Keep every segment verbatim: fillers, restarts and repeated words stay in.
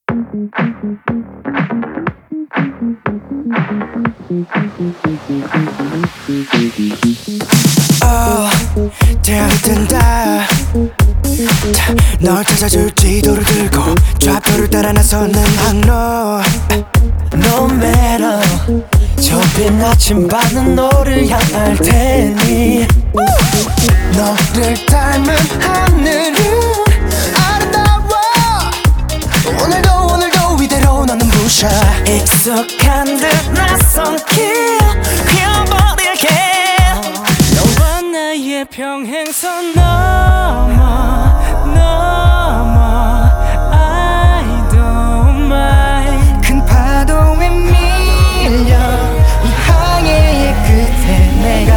Oh, 태양이 뜬다. 널 찾아줄 지도를 들고 좌표를 따라 나서는 항로. No matter 좁힌 아침밤은 너를 향할 테니 너를 닮은 하늘은 아름다워. 오늘도 오늘도 이대로 너는 부셔. 익숙한 듯 낯선 길 휘어버릴게. 너와 나의 평행선 넘어 넘어 I don't mind. 큰 파도에 밀려 이 항해의 끝에 내가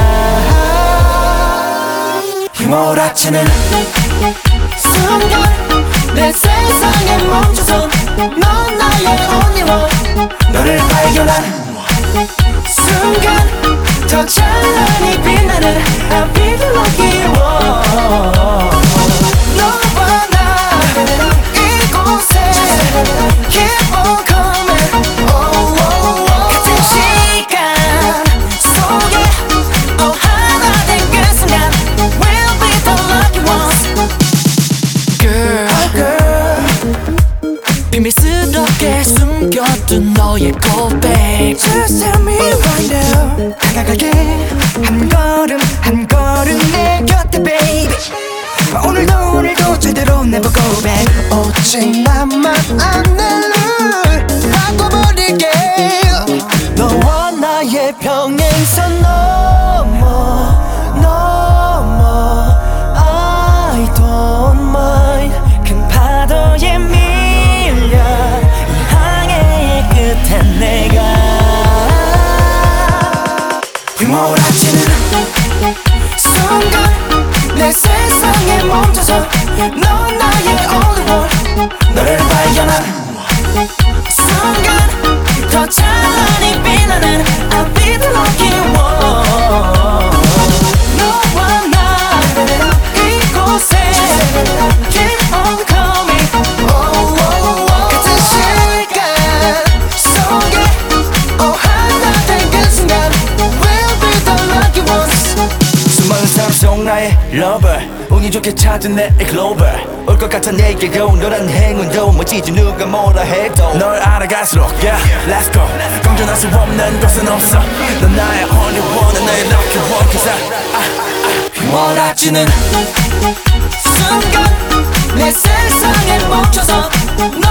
휘몰아치는 순간 내 세상에 멈춰서 넌 나의 only one. 너를 발견한 순간 더 찬란히 빛나는 I'll be the lucky one. 너와 나 이곳에 keep on coming. Oh, oh, oh. 같은 시간 속에 oh 하나 된 그 순간 We'll be the lucky ones. Girl, oh girl, 비밀스럽게 숨겨둔 너의 고백. just tell me right now. 다가갈게 한 걸음 한 걸음 내 곁에 baby. 오늘도 오늘도 제대로 never go back. 오직 나만 아는 룰 바꿔버릴게. 너와 나의 평행선 넘어 넘어 I don't mind. 큰 파도에 밀려 이 항해의 끝에 내가 휘몰아치는 순간 내 세상에 멈춰서 넌 나의 only one. 너를 발견한 순간 더 찬란히 빛나는 I'll be the lucky one. 너와 나 이곳에 keep on coming. Oh, oh, oh. 같은 시간 속에 oh 하나 된 그 순간 We'll be the lucky ones. 수많은 사람 속 나의 lover. 운이 좋게 찾은 내 글로벌. 올 것 같아 내게고 너란 행운도 멋지지 누가 뭐라 해도 널 알아갈수록 yeah let's go. 공존할 수 없는 곳은 없어. 넌 나의 only one 나의 lucky one. Cause I, I, I 휘몰아치는 순간 내 세상에 멈춰서